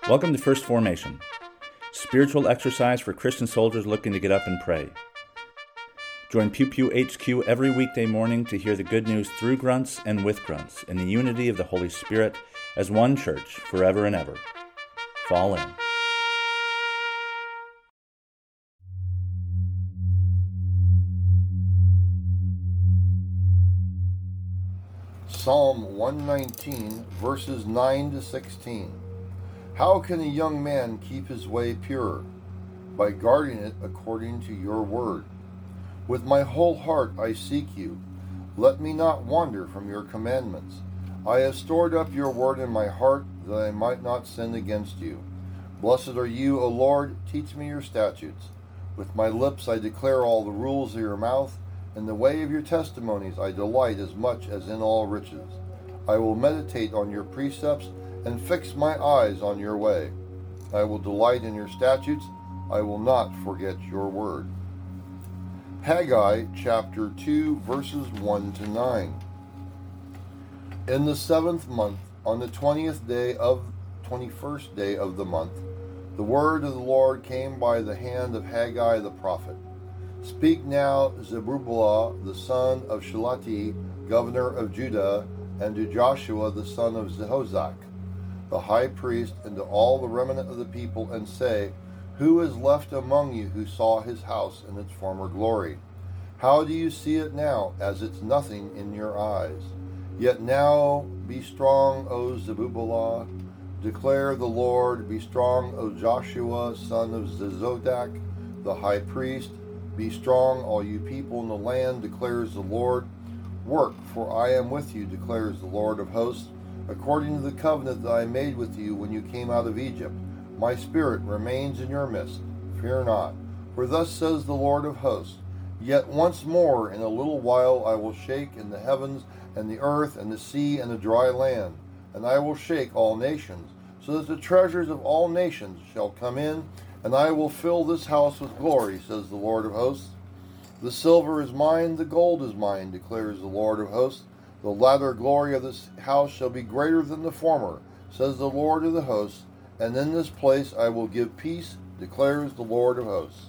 Welcome to First Formation, spiritual exercise for Christian soldiers looking to get up and pray. Join Pew Pew HQ every weekday morning to hear the good news through grunts and with grunts in the unity of the Holy Spirit as one church forever and ever. Fall in. Psalm 119, verses 9 to 16. How can a young man keep his way pure? By guarding it according to your word. With my whole heart I seek you. Let me not wander from your commandments. I have stored up your word in my heart, that I might not sin against you. Blessed are you, O Lord, teach me your statutes. With my lips I declare all the rules of your mouth. In the way of your testimonies I delight as much as in all riches. I will meditate on your precepts and fix my eyes on your way. I will delight in your statutes. I will not forget your word. Haggai chapter 2 verses 1 to 9. In the 7th month, on the 21st day of the month, the word of the Lord came by the hand of Haggai the prophet. Speak now, Zerubbabel, the son of Shealtiel, governor of Judah, and to Joshua, the son of Jehozadak, the high priest, and to all the remnant of the people, and say, Who is left among you who saw his house in its former glory? How do you see it now, as it's nothing in your eyes? Yet now be strong, O Zerubbabel, declare the Lord. Be strong, O Joshua, son of Jehozadak, the high priest. Be strong, all you people in the land, declares the Lord. Work, for I am with you, declares the Lord of hosts, according to the covenant that I made with you when you came out of Egypt. My spirit remains in your midst. Fear not, for thus says the Lord of hosts, Yet once more in a little while I will shake in the heavens and the earth and the sea and the dry land, and I will shake all nations, so that the treasures of all nations shall come in, and I will fill this house with glory, says the Lord of hosts. The silver is mine, the gold is mine, declares the Lord of hosts. The latter glory of this house shall be greater than the former, says the Lord of the hosts, and in this place I will give peace, declares the Lord of hosts.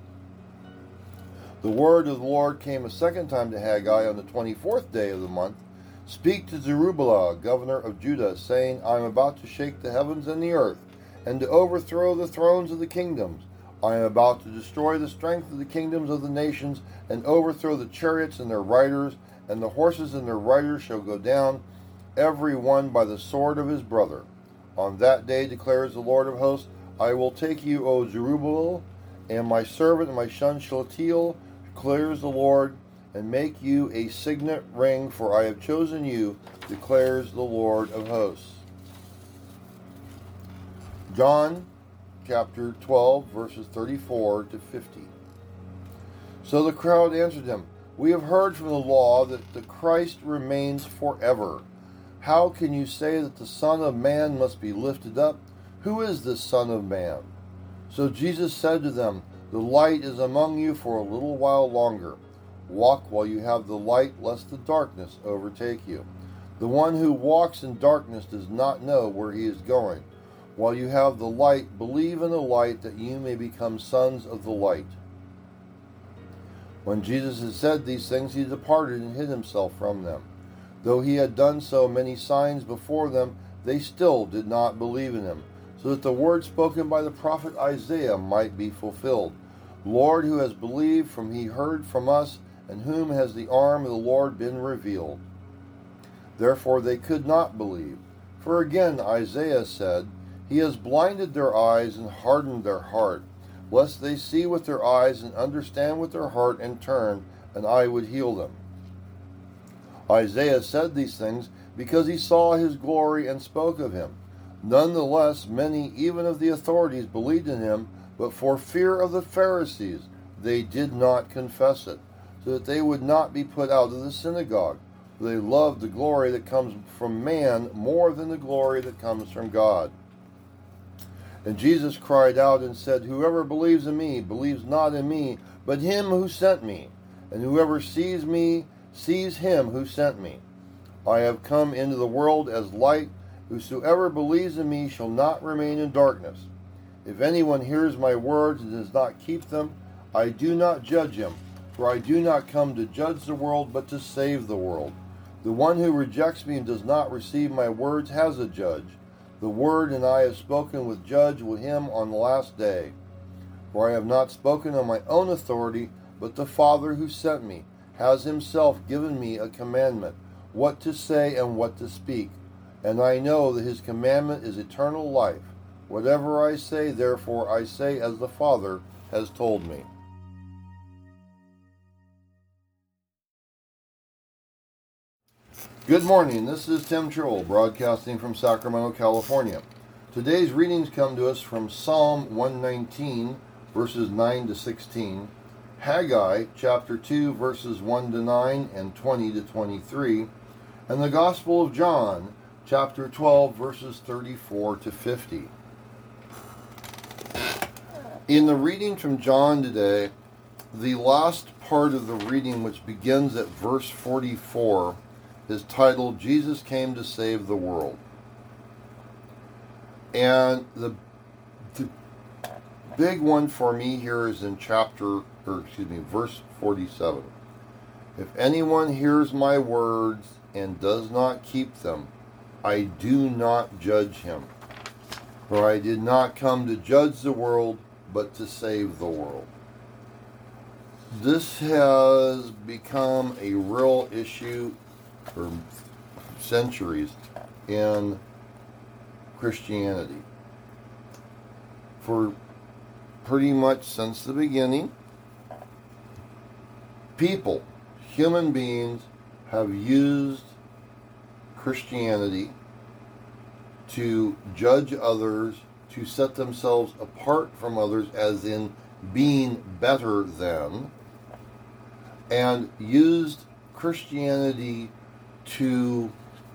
The word of the Lord came a second time to Haggai on the 24th day of the month. Speak to Zerubbabel, governor of Judah, saying, I am about to shake the heavens and the earth, and to overthrow the thrones of the kingdoms. I am about to destroy the strength of the kingdoms of the nations, and overthrow the chariots and their riders, and the horses and their riders shall go down, every one by the sword of his brother. On that day, declares the Lord of hosts, I will take you, O Zerubbabel, and my servant and my son Shealtiel, declares the Lord, and make you a signet ring, for I have chosen you, declares the Lord of hosts. John chapter 12, verses 34 to 50. So the crowd answered him, We have heard from the law that the Christ remains forever. How can you say that the Son of Man must be lifted up? Who is this Son of Man? So Jesus said to them, The light is among you for a little while longer. Walk while you have the light, lest the darkness overtake you. The one who walks in darkness does not know where he is going. While you have the light, believe in the light, that you may become sons of the light. When Jesus had said these things, he departed and hid himself from them. Though he had done so many signs before them, they still did not believe in him, so that the word spoken by the prophet Isaiah might be fulfilled. Lord, who has believed from he heard from us, and whom has the arm of the Lord been revealed? Therefore they could not believe. For again Isaiah said, He has blinded their eyes and hardened their heart, lest they see with their eyes and understand with their heart and turn, and I would heal them. Isaiah said these things because he saw his glory and spoke of him. Nonetheless, many, even of the authorities, believed in him, but for fear of the Pharisees, they did not confess it, so that they would not be put out of the synagogue. For they loved the glory that comes from man more than the glory that comes from God. And Jesus cried out and said, Whoever believes in me believes not in me, but him who sent me. And whoever sees me sees him who sent me. I have come into the world as light, Whosoever believes in me shall not remain in darkness. If anyone hears my words and does not keep them, I do not judge him, for I do not come to judge the world, but to save the world. The one who rejects me and does not receive my words has a judge. The word and I have spoken with judge with him on the last day. For I have not spoken on my own authority, but the Father who sent me has himself given me a commandment, what to say and what to speak. And I know that his commandment is eternal life. Whatever I say, therefore, I say as the Father has told me. Good morning, this is Tim Churl, broadcasting from Sacramento, California. Today's readings come to us from Psalm 119, verses 9 to 16, Haggai chapter 2, verses 1 to 9 and 20 to 23, and the Gospel of John, chapter 12, verses 34 to 50. In the reading from John today, the last part of the reading, which begins at verse 44, is titled, Jesus Came to Save the World. And the big one for me here is in verse 47. If anyone hears my words and does not keep them, I do not judge him. For I did not come to judge the world, but to save the world. This has become a real issue for centuries in Christianity. For pretty much since the beginning, people, human beings, have used Christianity to judge others, to set themselves apart from others, as in being better than, and used Christianity to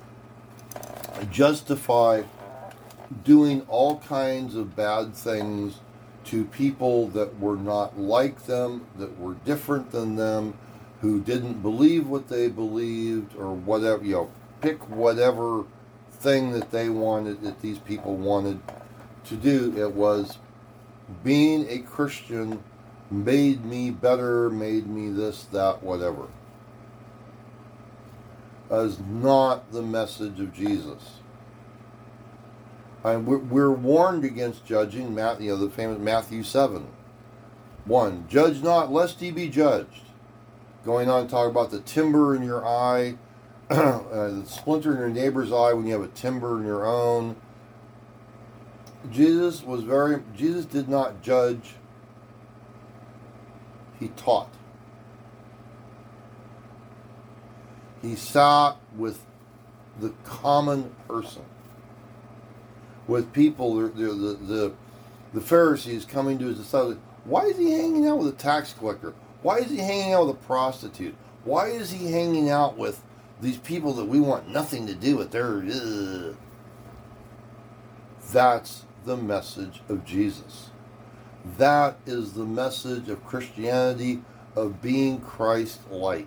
justify doing all kinds of bad things to people that were not like them, that were different than them, who didn't believe what they believed, or whatever, pick whatever thing that they wanted, that these people wanted to do. It was being a Christian made me better, made me this, that, whatever. That is not the message of Jesus. We're warned against judging. The famous Matthew 7:1. Judge not, lest ye be judged. Going on to talk about the timber in your eye, the splinter in your neighbor's eye when you have a timber in your own. Jesus did not judge. He taught. He sat with the common person, with people, the Pharisees coming to his disciples. Why is he hanging out with a tax collector? Why is he hanging out with a prostitute? Why is he hanging out with these people that we want nothing to do with? That's the message of Jesus. That is the message of Christianity, of being Christ-like.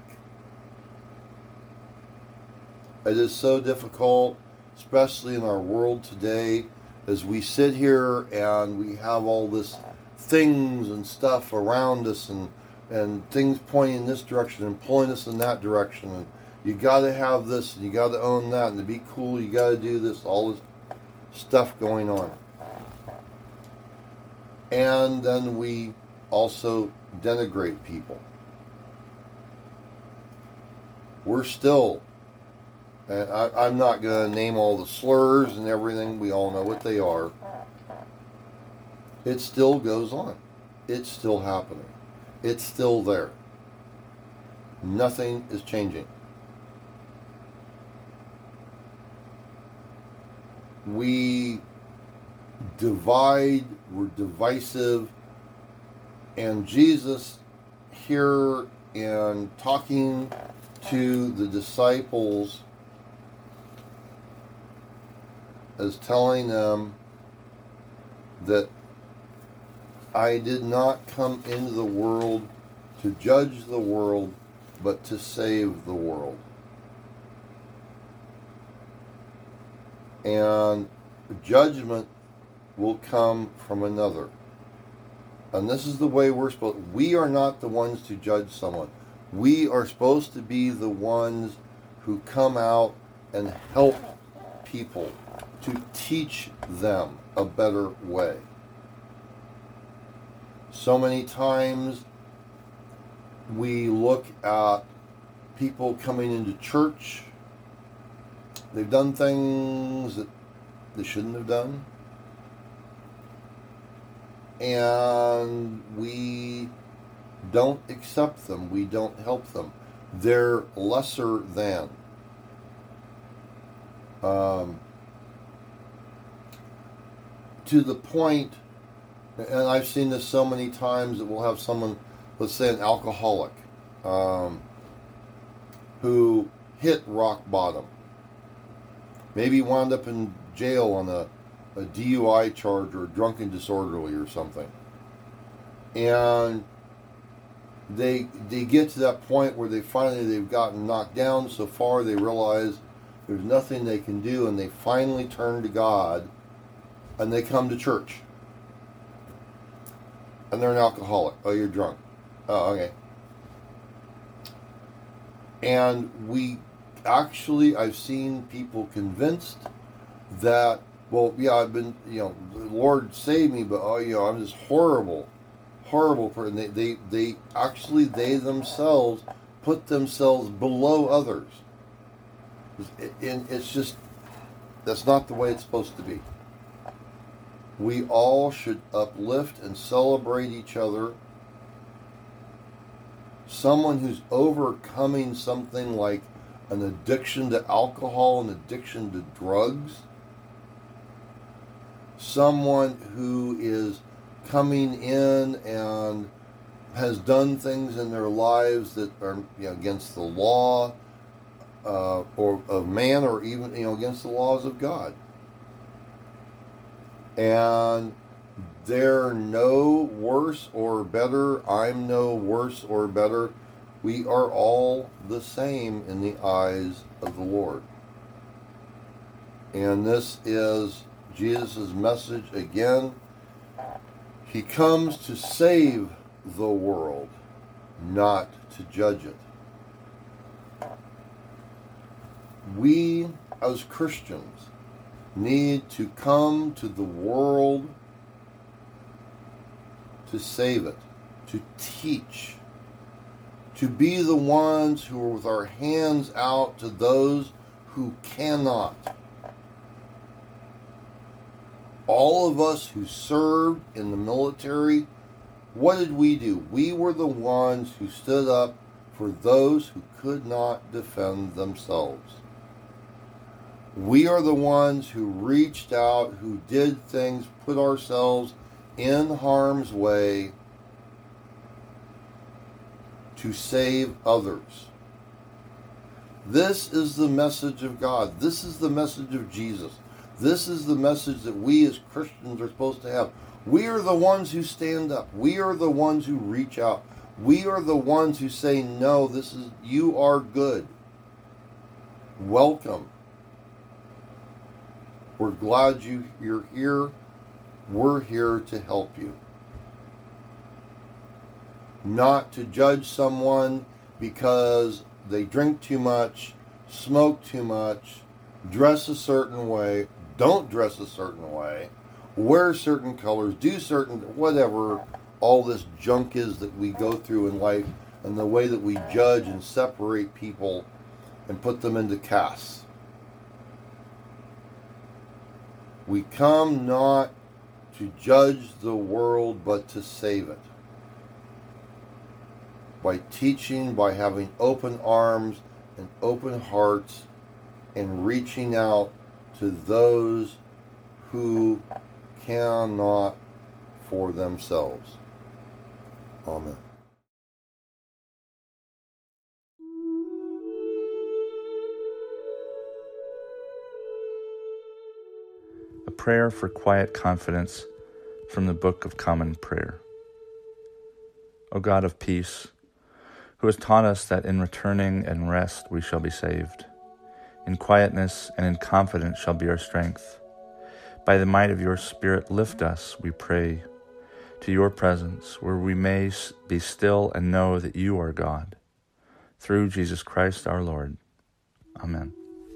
It is so difficult, especially in our world today, as we sit here and we have all this things and stuff around us, and things pointing in this direction and pulling us in that direction. And you got to have this, and you got to own that, and to be cool, you got to do this, all this stuff going on. And then we also denigrate people. We're still, and I'm not going to name all the slurs and everything, we all know what they are. It still goes on. It's still happening. It's still there. Nothing is changing. We divide, we're divisive, and Jesus here in talking to the disciples is telling them that I did not come into the world to judge the world, but to save the world. and judgment will come from another. And this is the way we are not the ones to judge someone. We are supposed to be the ones who come out and help people, to teach them a better way. So many times we look at people coming into church. They've done things that they shouldn't have done. And we don't accept them. We don't help them. They're lesser than. To the point, and I've seen this so many times, that we'll have someone, let's say an alcoholic, who hit rock bottom. Maybe wound up in jail on a DUI charge or drunken disorderly or something. And they get to that point where they've gotten knocked down so far they realize there's nothing they can do, and they finally turn to God and they come to church. And they're an alcoholic. Oh, you're drunk. Oh, okay. And I've seen people convinced that, well, yeah, I've been, the Lord saved me, but, I'm this horrible person. They themselves put themselves below others. And it's just, that's not the way it's supposed to be. We all should uplift and celebrate each other. Someone who's overcoming something like an addiction to alcohol, an addiction to drugs. Someone who is coming in and has done things in their lives that are against the law or of man, or even against the laws of God. And they're no worse or better. I'm no worse or better. We are all the same in the eyes of the Lord. And this is Jesus' message again. He comes to save the world, not to judge it. We, as Christians, need to come to the world to save it, to teach, to be the ones who are with our hands out to those who cannot. All of us who served in the military, what did we do? We were the ones who stood up for those who could not defend themselves. We are the ones who reached out, who did things, put ourselves in harm's way to save others. This is the message of God. This is the message of Jesus. This is the message that we as Christians are supposed to have. We are the ones who stand up. We are the ones who reach out. We are the ones who say, no, you are good. Welcome. We're glad you're here. We're here to help you. Not to judge someone because they drink too much, smoke too much, dress a certain way, don't dress a certain way, wear certain colors, do certain, whatever all this junk is that we go through in life, and the way that we judge and separate people and put them into castes. We come not to judge the world, but to save it. By teaching, by having open arms and open hearts, and reaching out to those who cannot for themselves. Amen. A prayer for quiet confidence from the Book of Common Prayer. O God of peace, who has taught us that in returning and rest we shall be saved, In quietness and in confidence shall be our strength. By the might of your Spirit, lift us, we pray, to your presence, where we may be still and know that you are God. Through Jesus Christ our Lord. Amen.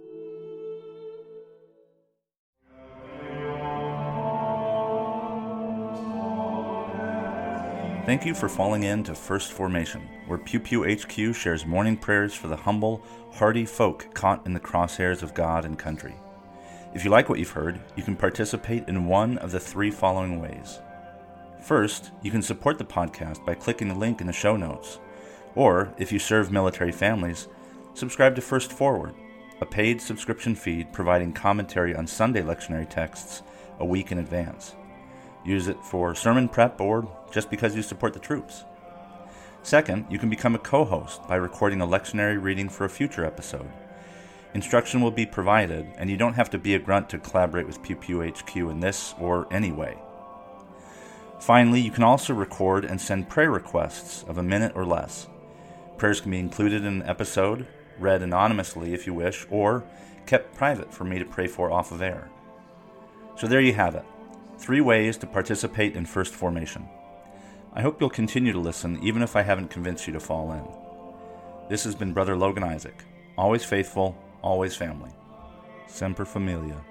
Thank you for falling in to First Formation, where Pew Pew HQ shares morning prayers for the humble, hardy folk caught in the crosshairs of God and country. If you like what you've heard, you can participate in one of the three following ways. First, you can support the podcast by clicking the link in the show notes. Or, if you serve military families, subscribe to First Forward, a paid subscription feed providing commentary on Sunday lectionary texts a week in advance. Use it for sermon prep or just because you support the troops. Second, you can become a co-host by recording a lectionary reading for a future episode. Instruction will be provided, and you don't have to be a grunt to collaborate with Pew Pew HQ in this or any way. Finally, you can also record and send prayer requests of a minute or less. Prayers can be included in an episode, read anonymously if you wish, or kept private for me to pray for off of air. So there you have it. 3 ways to participate in First Formation. I hope you'll continue to listen even if I haven't convinced you to fall in. This has been Brother Logan Isaac. Always faithful, always family. Semper Familia.